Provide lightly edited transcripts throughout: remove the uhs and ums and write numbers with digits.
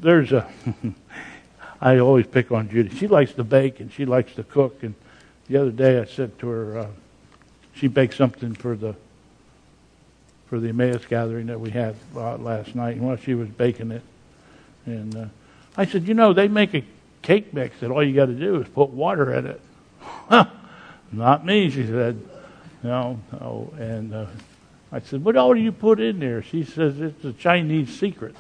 there's a, I always pick on Judy. She likes to bake and she likes to cook. And the other day I said to her, she baked something for the Emmaus gathering that we had last night. And while she was baking it, and I said, they make a cake mix that all you got to do is put water in it. Huh, not me, she said. No. And I said, what all do you put in there? She says, it's a Chinese secret.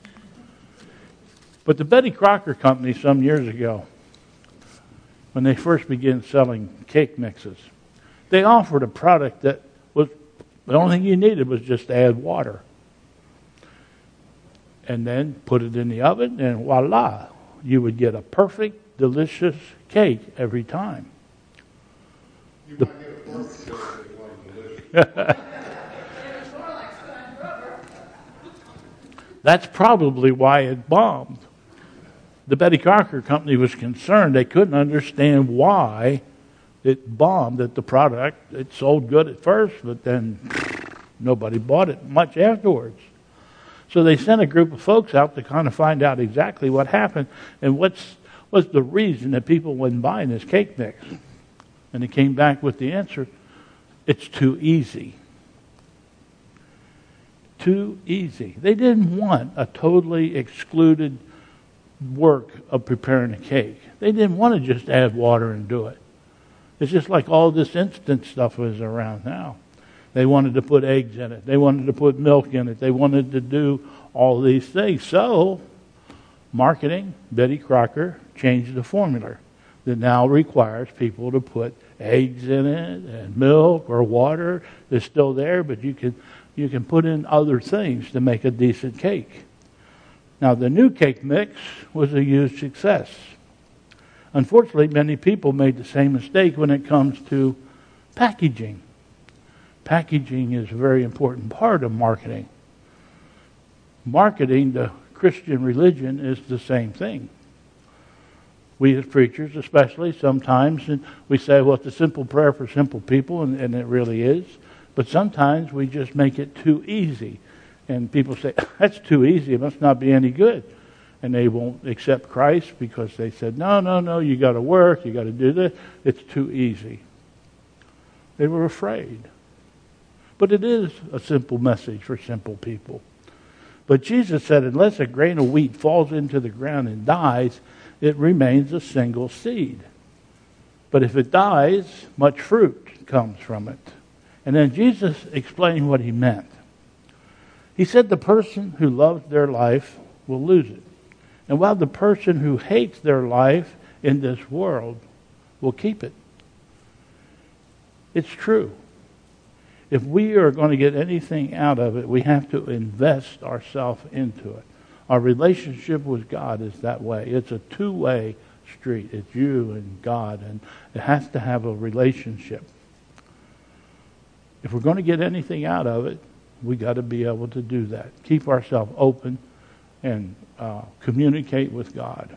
But the Betty Crocker Company some years ago, when they first began selling cake mixes, they offered a product that was, the only thing you needed was just to add water. And then put it in the oven, and voila, you would get a perfect, delicious cake every time. You might get a perfect cake that was delicious. That's probably why it bombed. The Betty Crocker Company was concerned. They couldn't understand why it bombed at the product. It sold good at first, but then nobody bought it much afterwards. So they sent a group of folks out to kind of find out exactly what happened and what's the reason that people wasn't buying this cake mix. And they came back with the answer, it's too easy. Too easy. They didn't want a totally excluded work of preparing a cake. They didn't want to just add water and do it. It's just like all this instant stuff is around now. They wanted to put eggs in it. They wanted to put milk in it. They wanted to do all these things. So, marketing, Betty Crocker changed the formula that now requires people to put eggs in it and milk or water. It's still there, but you can put in other things to make a decent cake. Now, the new cake mix was a huge success. Unfortunately, many people made the same mistake when it comes to packaging. Packaging is a very important part of marketing. Marketing, the Christian religion, is the same thing. We as preachers especially, sometimes we say, well, it's a simple prayer for simple people, and it really is. But sometimes we just make it too easy. And people say, that's too easy, it must not be any good. And they won't accept Christ because they said, no, you got to work, you got to do this. It's too easy. They were afraid. But it is a simple message for simple people. But Jesus said, unless a grain of wheat falls into the ground and dies, it remains a single seed. But if it dies, much fruit comes from it. And then Jesus explained what he meant. He said the person who loves their life will lose it. And while the person who hates their life in this world will keep it. It's true. If we are going to get anything out of it, we have to invest ourselves into it. Our relationship with God is that way. It's a two-way street. It's you and God, and it has to have a relationship. If we're going to get anything out of it, we got to be able to do that. Keep ourselves open and communicate with God.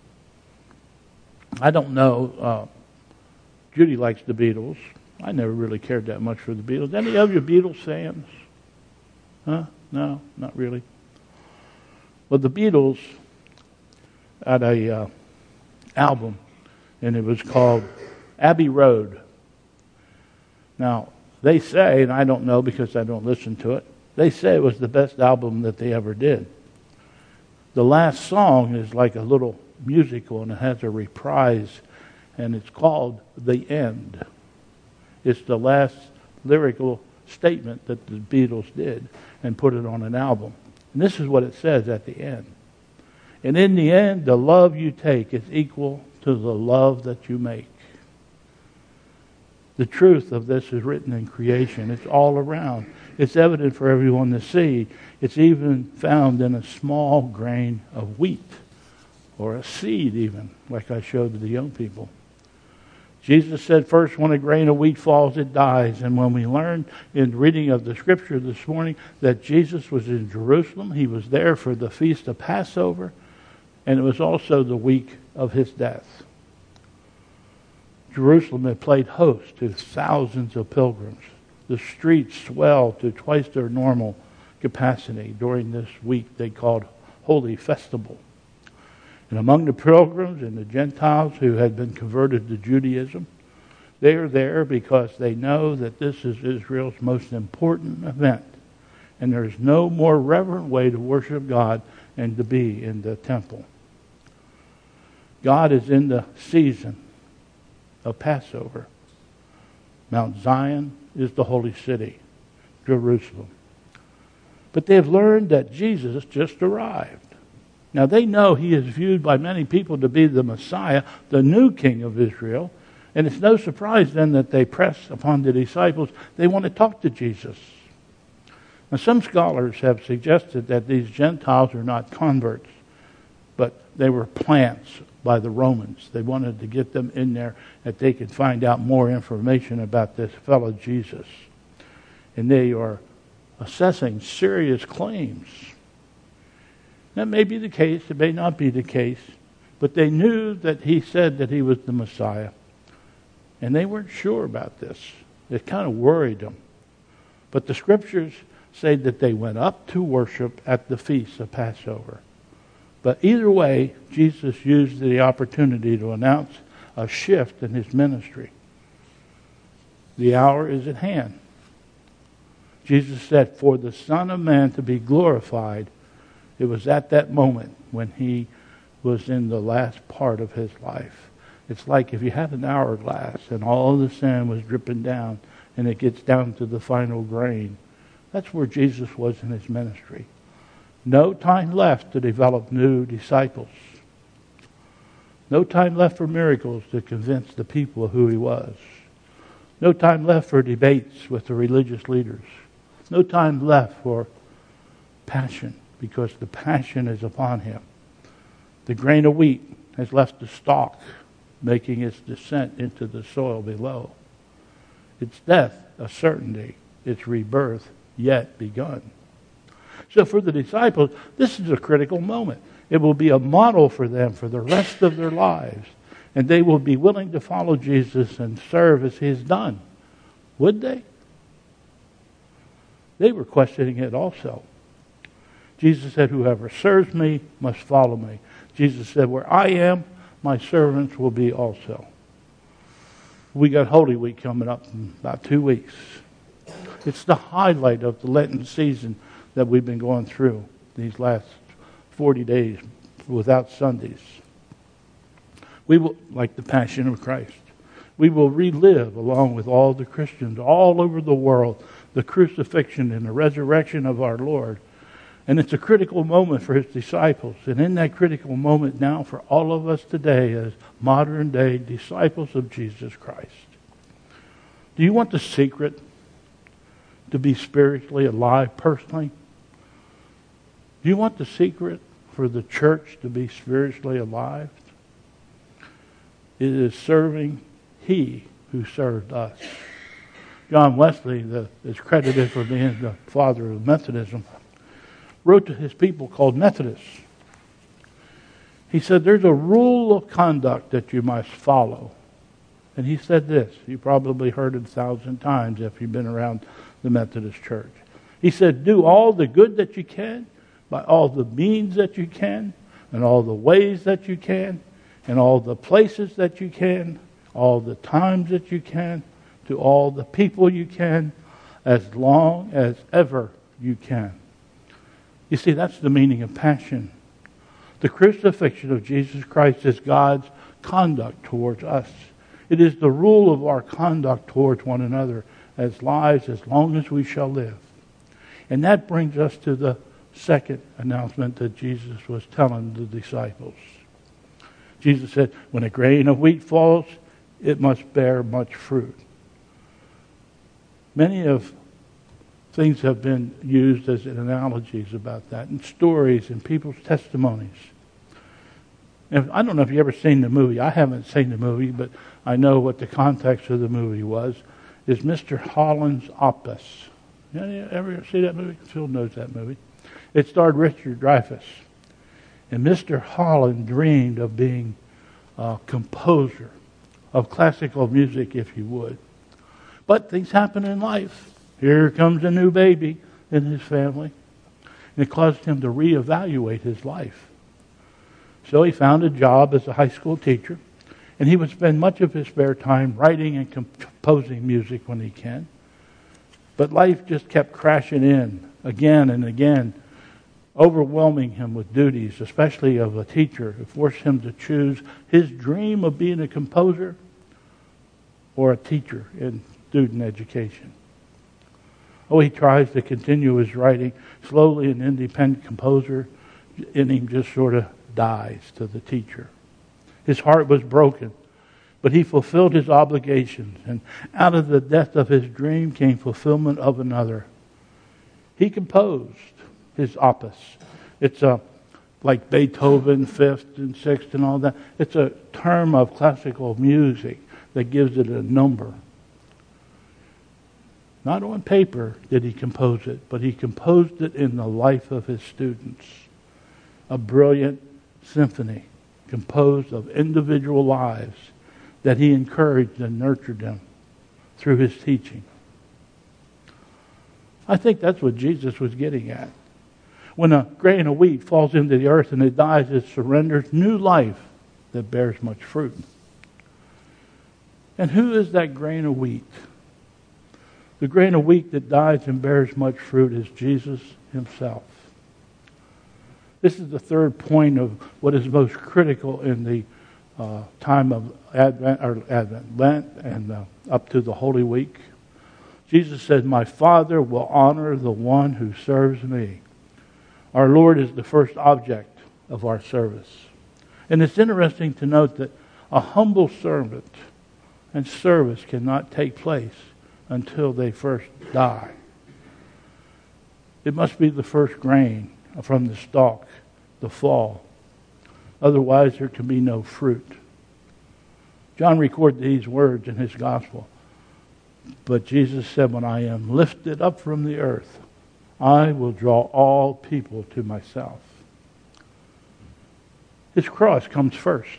I don't know. Judy likes the Beatles. I never really cared that much for the Beatles. Any of you Beatles fans? Huh? No, not really. Well, the Beatles had a album, and it was called Abbey Road. Now, they say, and I don't know because I don't listen to it, they say it was the best album that they ever did. The last song is like a little musical, and it has a reprise, and it's called The End. It's the last lyrical statement that the Beatles did and put it on an album. And this is what it says at the end. And in the end, the love you take is equal to the love that you make. The truth of this is written in creation. It's all around. It's evident for everyone to see. It's even found in a small grain of wheat, or a seed even, like I showed to the young people. Jesus said first, when a grain of wheat falls, it dies. And when we learned in reading of the scripture this morning that Jesus was in Jerusalem, he was there for the feast of Passover, and it was also the week of his death. Jerusalem had played host to thousands of pilgrims. The streets swelled to twice their normal capacity during this week they called Holy Festival. And among the pilgrims and the Gentiles who had been converted to Judaism, they are there because they know that this is Israel's most important event. And there's no more reverent way to worship God than to be in the temple. God is in the season of Passover. Mount Zion is the holy city, Jerusalem. But they have learned that Jesus just arrived. Now they know he is viewed by many people to be the Messiah, the new king of Israel. And it's no surprise then that they press upon the disciples. They want to talk to Jesus. Now some scholars have suggested that these Gentiles are not converts, but they were plants by the Romans. They wanted to get them in there that they could find out more information about this fellow Jesus. And they are assessing serious claims. That may be the case, it may not be the case, but they knew that he said that he was the Messiah. And they weren't sure about this. It kind of worried them. But the scriptures say that they went up to worship at the feast of Passover. But either way, Jesus used the opportunity to announce a shift in his ministry. The hour is at hand. Jesus said, for the Son of Man to be glorified, it was at that moment when he was in the last part of his life. It's like if you had an hourglass and all the sand was dripping down and it gets down to the final grain. That's where Jesus was in his ministry. No time left to develop new disciples. No time left for miracles to convince the people of who he was. No time left for debates with the religious leaders. No time left for passion, because the passion is upon him. The grain of wheat has left the stalk, making its descent into the soil below. Its death a certainty, its rebirth yet begun. So for the disciples, this is a critical moment. It will be a model for them for the rest of their lives. And they will be willing to follow Jesus and serve as he has done. Would they? They were questioning it also. Jesus said, whoever serves me must follow me. Jesus said, where I am, my servants will be also. We got Holy Week coming up in about 2 weeks. It's the highlight of the Lenten season that we've been going through these last 40 days without Sundays. We will, like the Passion of Christ, we will relive along with all the Christians all over the world the crucifixion and the resurrection of our Lord. And it's a critical moment for his disciples. And in that critical moment now for all of us today as modern day disciples of Jesus Christ. Do you want the secret to be spiritually alive personally? Do you want the secret for the church to be spiritually alive? It is serving he who served us. John Wesley, is credited for being the father of Methodism, wrote to his people called Methodists. He said, there's a rule of conduct that you must follow. And he said this, you probably heard it 1,000 times if you've been around the Methodist Church. He said, do all the good that you can, by all the means that you can, and all the ways that you can, and all the places that you can, all the times that you can, to all the people you can, as long as ever you can. You see, that's the meaning of passion. The crucifixion of Jesus Christ is God's conduct towards us. It is the rule of our conduct towards one another as lives as long as we shall live. And that brings us to the second announcement that Jesus was telling the disciples. Jesus said, when a grain of wheat falls, it must bear much fruit. Many of things have been used as analogies about that, and stories and people's testimonies. And I don't know if you've ever seen the movie. I haven't seen the movie, but I know what the context of the movie was. Is Mr. Holland's Opus. You ever see that movie? Phil knows that movie. It starred Richard Dreyfuss. And Mr. Holland dreamed of being a composer of classical music, if you would. But things happen in life. Here comes a new baby in his family. And it caused him to reevaluate his life. So he found a job as a high school teacher, and he would spend much of his spare time writing and composing music when he can. But life just kept crashing in again and again, overwhelming him with duties, especially of a teacher. It forced him to choose his dream of being a composer or a teacher in student education. Oh, he tries to continue his writing. Slowly, an independent composer in him just sort of dies to the teacher. His heart was broken, but he fulfilled his obligations, and out of the death of his dream came fulfillment of another. He composed his opus. It's like Beethoven, fifth and sixth and all that. It's a term of classical music that gives it a number. Not on paper did he compose it, but he composed it in the life of his students. A brilliant symphony composed of individual lives that he encouraged and nurtured them through his teaching. I think that's what Jesus was getting at. When a grain of wheat falls into the earth and it dies, it surrenders new life that bears much fruit. And who is that grain of wheat? The grain of wheat that dies and bears much fruit is Jesus himself. This is the third point of what is most critical in the time of Advent, Lent, and up to the Holy Week. Jesus said, "My Father will honor the one who serves me." Our Lord is the first object of our service. And it's interesting to note that a humble servant and service cannot take place until they first die. It must be the first grain from the stalk, the fall. Otherwise, there can be no fruit. John recorded these words in his gospel. But Jesus said, "When I am lifted up from the earth, I will draw all people to myself." His cross comes first.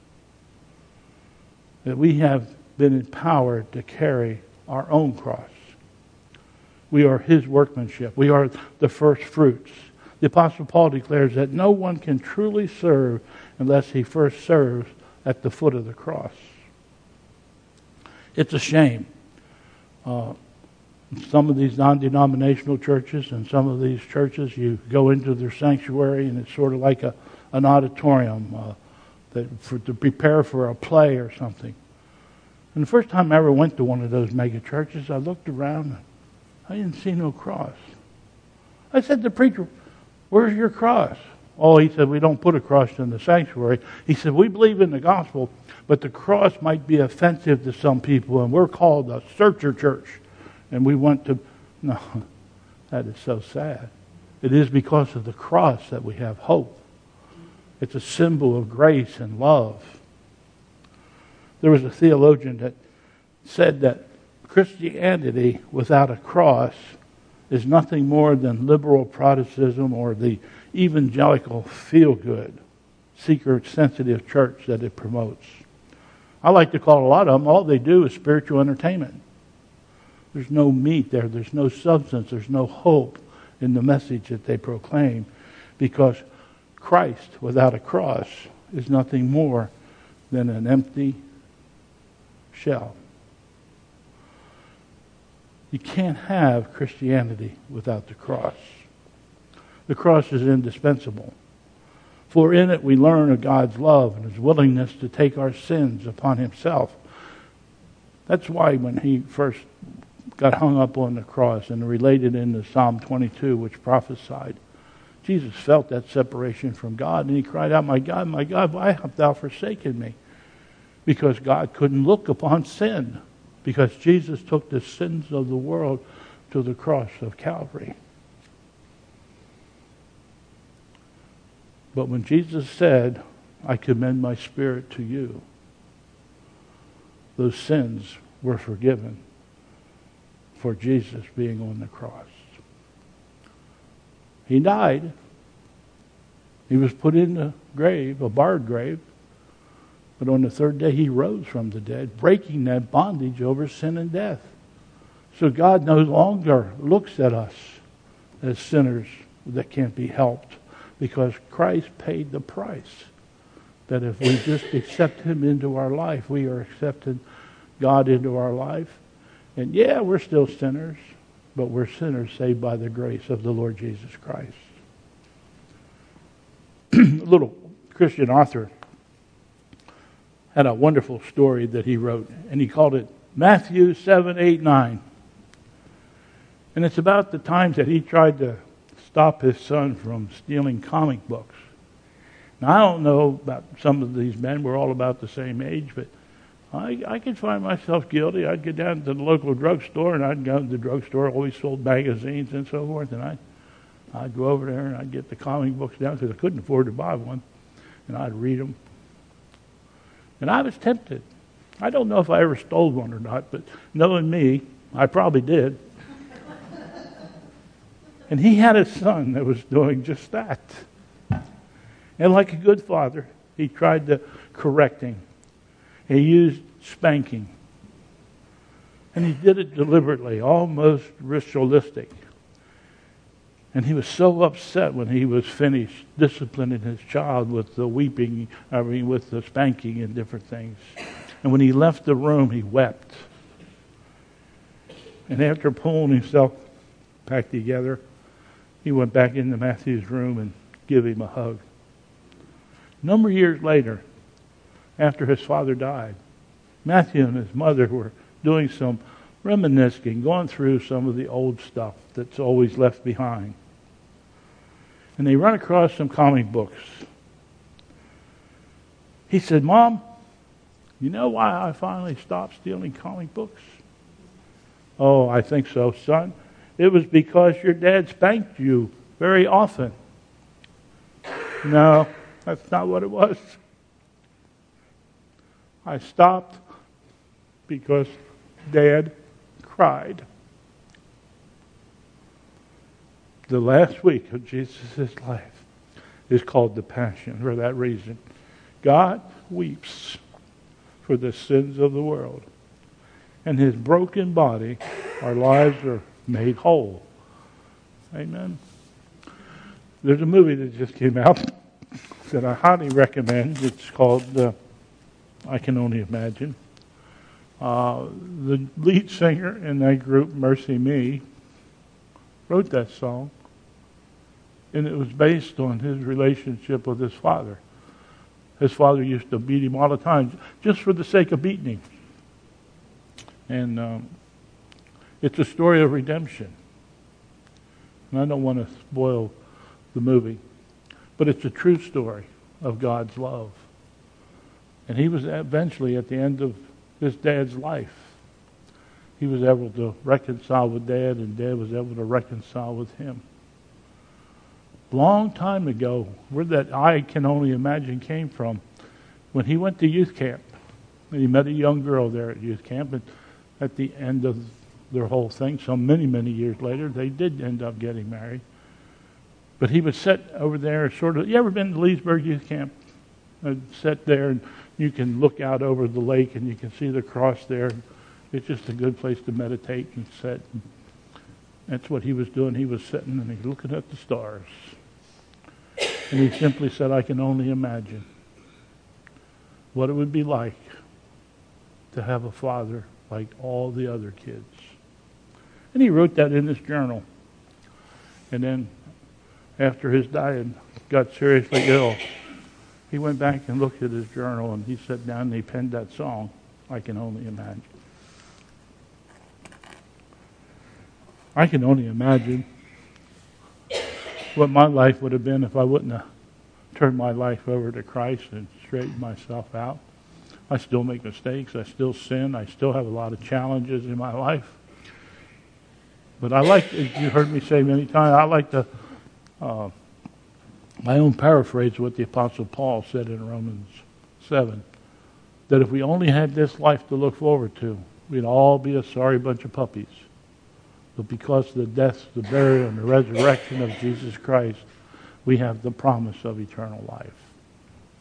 That we have been empowered to carry our own cross. We are his workmanship. We are the first fruits. The Apostle Paul declares that no one can truly serve unless he first serves at the foot of the cross. It's a shame. Some of these non-denominational churches and some of these churches, you go into their sanctuary and it's sort of like an auditorium to prepare for a play or something. And the first time I ever went to one of those mega churches, I looked around and I didn't see no cross. I said to the preacher, "Where's your cross?" Oh, he said, "We don't put a cross in the sanctuary." He said, "We believe in the gospel, but the cross might be offensive to some people, and we're called a searcher church. And we want to..." No, that is so sad. It is because of the cross that we have hope. It's a symbol of grace and love. There was a theologian that said that Christianity without a cross is nothing more than liberal Protestantism or the evangelical feel-good, seeker-sensitive church that it promotes. I like to call a lot of them, all they do is spiritual entertainment. There's no meat there. There's no substance. There's no hope in the message that they proclaim, because Christ without a cross is nothing more than an empty shell. You can't have Christianity without the cross. The cross is indispensable. For in it we learn of God's love and his willingness to take our sins upon himself. That's why when he first got hung up on the cross and related into Psalm 22, which prophesied, Jesus felt that separation from God, and he cried out, my God, why hast thou forsaken me?" Because God couldn't look upon sin, because Jesus took the sins of the world to the cross of Calvary. But when Jesus said, "I commend my spirit to you," those sins were forgiven for Jesus being on the cross. He died. He was put in the grave, a barred grave. But on the third day he rose from the dead, breaking that bondage over sin and death. So God no longer looks at us as sinners that can't be helped, because Christ paid the price That if we just accept Him into our life, we are accepting God into our life. And yeah, we're still sinners, but we're sinners saved by the grace of the Lord Jesus Christ. A little Christian author had a wonderful story that he wrote, and he called it Matthew 7, 8, 9. And it's about the times that he tried to stop his son from stealing comic books. Now, I don't know about some of these men. We're all about the same age, but I could find myself guilty. I'd get down to the local drugstore, and I'd go to the drugstore, always sold magazines and so forth, and I'd go over there and I'd get the comic books down because I couldn't afford to buy one, and I'd read them. And I was tempted. I don't know if I ever stole one or not, but knowing me, I probably did. And he had a son that was doing just that. And like a good father, he tried to correct him. He used spanking. And he did it deliberately, almost ritualistic. And he was so upset when he was finished disciplining his child with the with the spanking and different things. And when he left the room, he wept. And after pulling himself back together, he went back into Matthew's room and gave him a hug. A number of years later, after his father died, Matthew and his mother were doing some reminiscing, going through some of the old stuff that's always left behind. And they run across some comic books. He said, "Mom, you know why I finally stopped stealing comic books?" "Oh, I think so, son. It was because your dad spanked you very often." "No, that's not what it was. I stopped because Dad cried." The last week of Jesus' life is called the Passion for that reason. God weeps for the sins of the world. And His broken body, our lives are made whole. Amen. There's a movie that just came out that I highly recommend. It's called I Can Only Imagine. The lead singer in that group, Mercy Me, wrote that song, and it was based on his relationship with his father. His father used to beat him all the time, just for the sake of beating him. And it's a story of redemption. And I don't want to spoil the movie, but it's a true story of God's love. And he was eventually, at the end of his dad's life, he was able to reconcile with Dad, and Dad was able to reconcile with him. Long time ago, where that I Can Only Imagine came from, when he went to youth camp, and he met a young girl there at youth camp, and at the end of their whole thing, so many, many years later, they did end up getting married. But he would sit over there, sort of, you ever been to Leesburg Youth Camp? I'd sit there, and you can look out over the lake, and you can see the cross there. It's just a good place to meditate and sit. That's what he was doing. He was sitting and he's looking at the stars. And he simply said, "I can only imagine what it would be like to have a father like all the other kids." And he wrote that in his journal. And then after his dying, got seriously ill. He went back and looked at his journal, and he sat down and he penned that song, "I Can Only Imagine." I can only imagine what my life would have been if I wouldn't have turned my life over to Christ and straightened myself out. I still make mistakes. I still sin. I still have a lot of challenges in my life. But I like, as you heard me say many times, I like to, my own paraphrase what the Apostle Paul said in Romans 7, that if we only had this life to look forward to, we'd all be a sorry bunch of puppies. But because of the death, the burial, and the resurrection of Jesus Christ, we have the promise of eternal life.